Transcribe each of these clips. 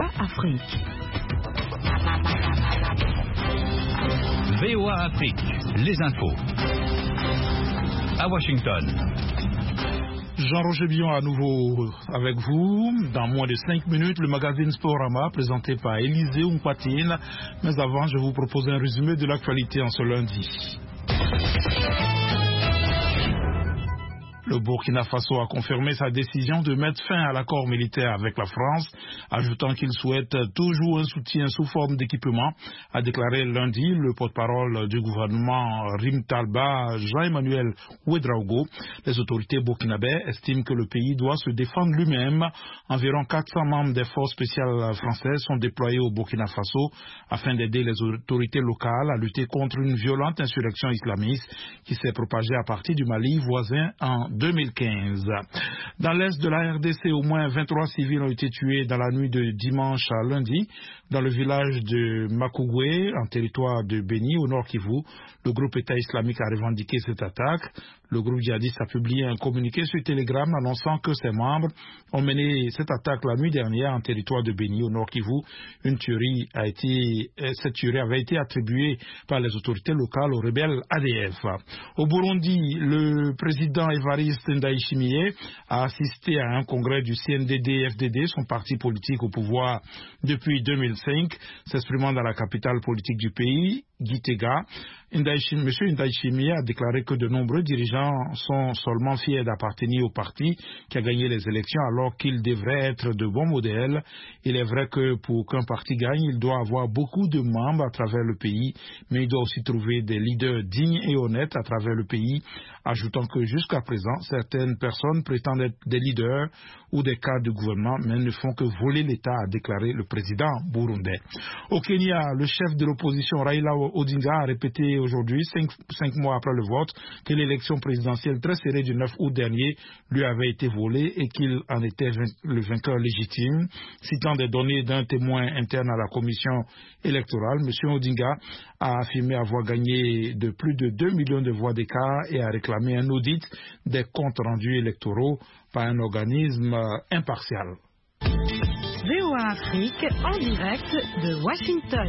VOA Afrique. VOA Afrique, les infos. À Washington. Jean-Roger Billon à nouveau avec vous. Dans moins de 5 minutes, le magazine Sporama présenté par Élisée Ompatine. Mais avant, je vous propose un résumé de l'actualité en ce lundi. Le Burkina Faso a confirmé sa décision de mettre fin à l'accord militaire avec la France, ajoutant qu'il souhaite toujours un soutien sous forme d'équipement, a déclaré lundi le porte-parole du gouvernement Rim Talba, Jean-Emmanuel Ouedraogo. Les autorités burkinabées estiment que le pays doit se défendre lui-même. Environ 400 membres des forces spéciales françaises sont déployés au Burkina Faso afin d'aider les autorités locales à lutter contre une violente insurrection islamiste qui s'est propagée à partir du Mali voisin en 2015. Dans l'est de la RDC, au moins 23 civils ont été tués dans la nuit de dimanche à lundi dans le village de Makugwe, en territoire de Beni, au nord Kivu. Le groupe État islamique a revendiqué cette attaque. Le groupe djihadiste a publié un communiqué sur Telegram annonçant que ses membres ont mené cette attaque la nuit dernière en territoire de Beni, au nord Kivu. Cette tuerie avait été attribuée par les autorités locales aux rebelles ADF. Au Burundi, le président Evariste Ndayishimiye a assisté à un congrès du CNDD-FDD, son parti politique au pouvoir depuis 2005, s'exprimant dans la capitale politique du pays, Gitega. M. Ndayishimiye a déclaré que de nombreux dirigeants sont seulement fiers d'appartenir au parti qui a gagné les élections alors qu'ils devraient être de bons modèles. Il est vrai que pour qu'un parti gagne, il doit avoir beaucoup de membres à travers le pays, mais il doit aussi trouver des leaders dignes et honnêtes à travers le pays, ajoutant que jusqu'à présent, certaines personnes prétendent être des leaders ou des cadres du gouvernement, mais ne font que voler l'État, a déclaré le président burundais. Au Kenya, le chef de l'opposition Raila Odinga a répété aujourd'hui, 5 mois après le vote, que l'élection présidentielle très serrée du 9 août dernier lui avait été volée et qu'il en était le vainqueur légitime. Citant des données d'un témoin interne à la commission électorale, M. Odinga a affirmé avoir gagné de plus de 2 millions de voix d'écart et a réclamé un audit des comptes rendus électoraux par un organisme impartial. VOA Afrique en direct de Washington.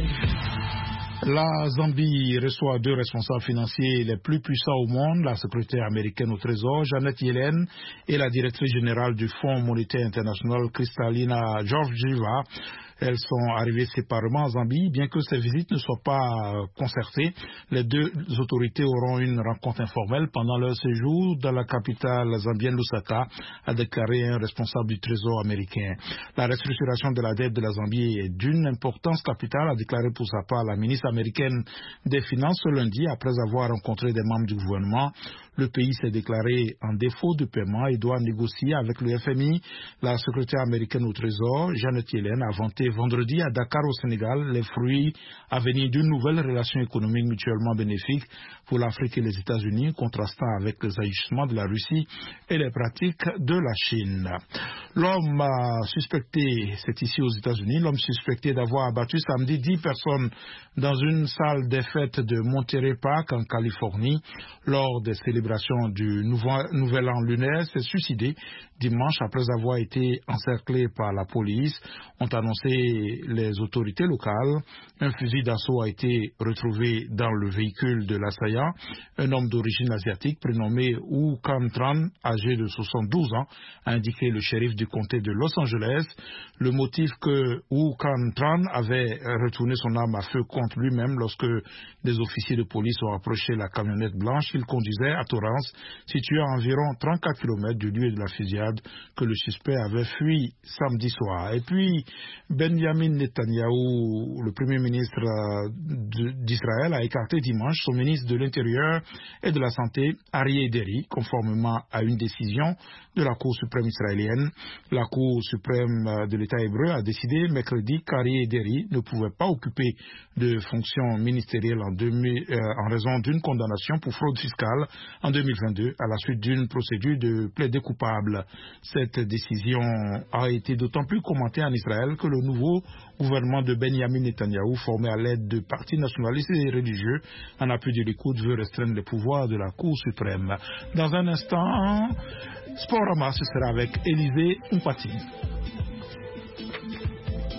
La Zambie reçoit 2 responsables financiers les plus puissants au monde, la secrétaire américaine au Trésor, Janet Yellen, et la directrice générale du Fonds monétaire international, Kristalina Georgieva. Elles sont arrivées séparément en Zambie, bien que ces visites ne soient pas concertées. Les 2 autorités auront une rencontre informelle pendant leur séjour dans la capitale zambienne Lusaka, a déclaré un responsable du Trésor américain. La restructuration de la dette de la Zambie est d'une importance capitale, a déclaré pour sa part la ministre américaine des Finances ce lundi, après avoir rencontré des membres du gouvernement. Le pays s'est déclaré en défaut de paiement et doit négocier avec le FMI. La secrétaire américaine au Trésor, Janet Yellen, a vanté vendredi à Dakar au Sénégal les fruits à venir d'une nouvelle relation économique mutuellement bénéfique pour l'Afrique et les États-Unis, contrastant avec les ajustements de la Russie et les pratiques de la Chine. L'homme suspecté, c'est ici aux États-Unis, l'homme suspecté d'avoir abattu samedi 10 personnes dans une salle des fêtes de Monterey Park en Californie lors des célébrations du Nouvel An lunaire s'est suicidé dimanche après avoir été encerclé par la police, ont annoncé les autorités locales. Un fusil d'assaut a été retrouvé dans le véhicule de l'assaillant. Un homme d'origine asiatique prénommé Wu Kan Tran, âgé de 72 ans, a indiqué le shérif du comté de Los Angeles. Le motif que Wu Kan Tran avait retourné son arme à feu contre lui-même lorsque des officiers de police ont approché la camionnette blanche qu'il conduisait à Torrance, située à environ 34 km du lieu de la fusillade, que le suspect avait fui samedi soir. Et puis, Benjamin Netanyahou, le premier ministre d'Israël, a écarté dimanche son ministre de l'Intérieur et de la Santé, Aryeh Deri, conformément à une décision de la Cour suprême israélienne. La Cour suprême de l'État hébreu a décidé mercredi qu'Aryeh Deri ne pouvait pas occuper de fonctions ministérielles en raison d'une condamnation pour fraude fiscale en 2022 à la suite d'une procédure de plaidé coupable. Cette décision a été d'autant plus commentée en Israël que le nouveau gouvernement de Benjamin Netanyahou, formé à l'aide de partis nationalistes et religieux en appui du Likoud, veut restreindre les pouvoirs de la Cour suprême. Dans un instant, Sporama, ce sera avec Élisée Ompatine.